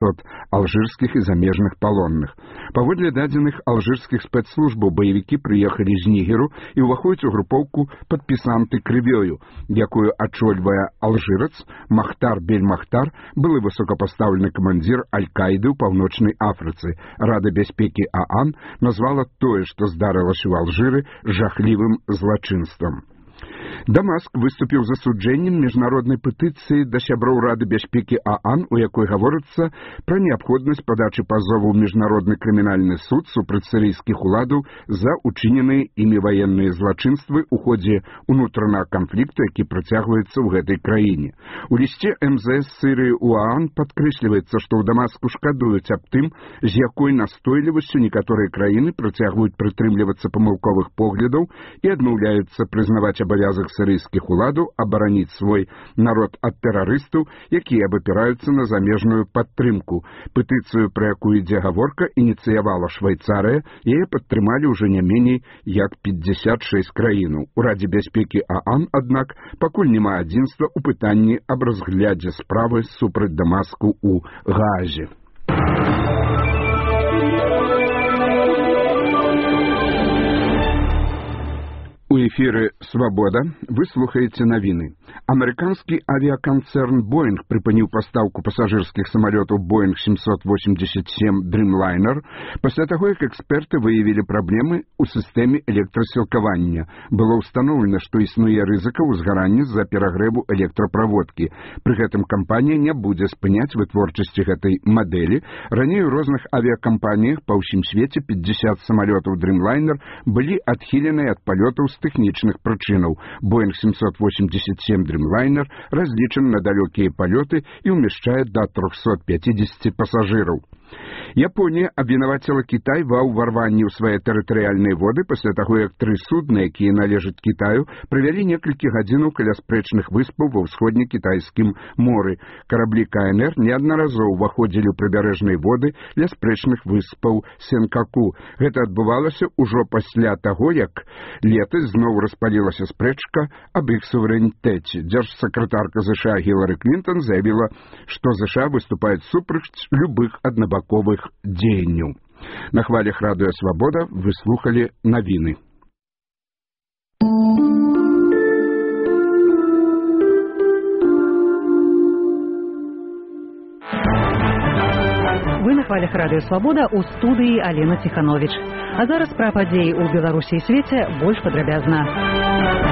алжырскіх і замежных палонных. Паводле дадзеных алжырскіх спецслужбаў баевікі прыехалі з Нігеру і ўваходзяць у групоўку «Падпісанты крывёю», якую ачольвае алжырац Махтар Бель-Махтар, былы высокапастаўлены камандзір Аль-Каіды ў Паўночнай Афрыцы. Рада бяспекі ААН назвала тое, што здарылася ў Алжыры, жахлівым злачынствам. Дамаск выступіў з асуджэннем міжнароднай петыцыі да сяброў Рады бяспекі ААН, у якой гаворыцца пра неабходнасць падачы пазову ў міжнародны крымінальны суд супраць сірыйскіх уладаў за учыненыя імі ваенныя злачынствы ў ходзе ўнутранага канфлікту, які працягваецца ў гэтай краіне. У лісце МЗС Сірыі ў ААН падкрэсліваецца, што ў Дамаску шкадуюць аб тым, з якой настойлівасцю некаторыя краіны працягваюць прытрымлівацца памылковых поглядаў і адмаўляюцца прызнаваць абавязак сірыйскіх уладаў абараніць свой народ ад тэрарыстаў, якія абапіраюцца на замежную падтрымку. Петыцыю, пра якую ідзе гаворка, ініцыявала Швайцарыя, яе падтрымалі ўжо не меней як 56 краінаў. У Радзе бяспекі ААН, аднак, пакуль няма адзінства ў пытанні аб разглядзе справы супраць Дамаску ў Гаазе. У эфіры «Свабода» вы слухаеце навіны. Амерыканскі авіаканцэрн «Боінг» прыпыніў пастаўку пасажырскіх самалётаў «Боінг 787 Dreamliner пасля таго, як эксперты выявілі праблемы ў сістэме электрасілкавання. Было ўстаноўлена, што існуе рызыка ўзгарання з-за перагрэву электраправодкі. Пры гэтым кампанія не будзе спыняць вытворчасці гэтай мадэлі. Раней у розных авіакампаніях па ўсім свеце 50 самалётаў Dreamliner былі адхіленыя ад палётаў з тэхнічных прычынаў. Boeing 787 Dreamliner разлічаны на далёкія палёты і ўмяшчае да 350 пасажыраў. Японія абвінаваціла Кітай ва ўварванні ў свае тэрытарыяльныя воды пасля таго, як 3 судны, якія належаць Кітаю, правялі некалькі гадзінаў каля спрэчных выспаў ва ўсходне-кітайскім моры. Караблі КНР неаднаразова ўваходзілі ў прыбярэжныя воды ля спрэчных выспаў Сенкаку. Гэта адбывалася ўжо пасля таго, як летась зноў распалілася спрэчка аб іх суверэнітэце. Дзяржсакратарка США Гілары Клінтон заявіла, што США выступаюць супраць любых аднабаковых дзеянняў. На хвалях радыё «Свабода» вы слухалі навіны. Вы на хвалях радыё «Свабода» у студыі Алена Ціхановіч. А зараз пра падзеі ў Беларусі і свеце больш падрабязна.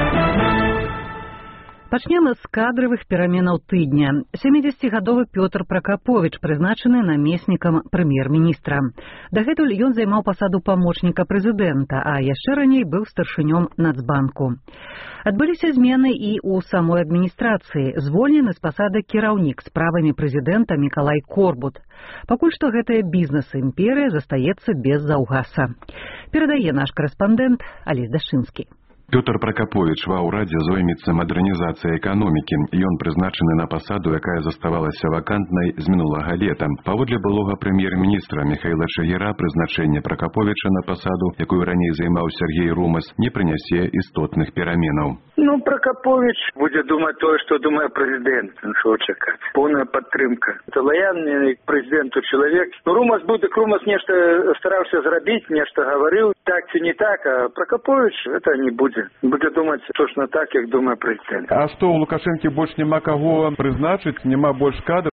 Пачнем з кадравых пераменаў тыдня. 70-гадовы Пётр Пракаповіч прызначаны намеснікам прэм'ер-міністра. Дагэтуль ён займаў пасаду памочніка прэзідэнта, а яшчэ раней быў старшынём Нацбанку. Адбыліся змены і ў самой адміністрацыі. Звольнены з пасады кіраўнік справамі прэзідэнта Мікалай Корбут. Пакуль што гэтая бізнес-імперыя застаецца без заўгаса. Перадае наш корэспандэнт Алесь Дашынскі. Пётр Пракаповіч ва ўрадзе зоймецца мадэрнізацыяй эканомікі. Ён прызначаны на пасаду, якая заставалася вакантнай з мінулага лета. Паводле былога прэм'ер-міністра Міхаіла Чагіра прызначэнне Пракаповіча на пасаду, якую раней займаў Сергей Румас, не прынясе істотных пераменаў. Пракапович будзе думаць тое, што думае прэзідэнт. Чаго чакаць? Поўная падтрымка. Это лаяльны к прэзідэнту чалавек. Румас нешта стараўся зрабіць, нешта гаварыў. Так ці не так, а Пракапович это не будзе. Будзе думаць точно так, як думае прэзідэнт. А што, у Лукашэнкі больш няма каго прызначыць, няма больш кадраў?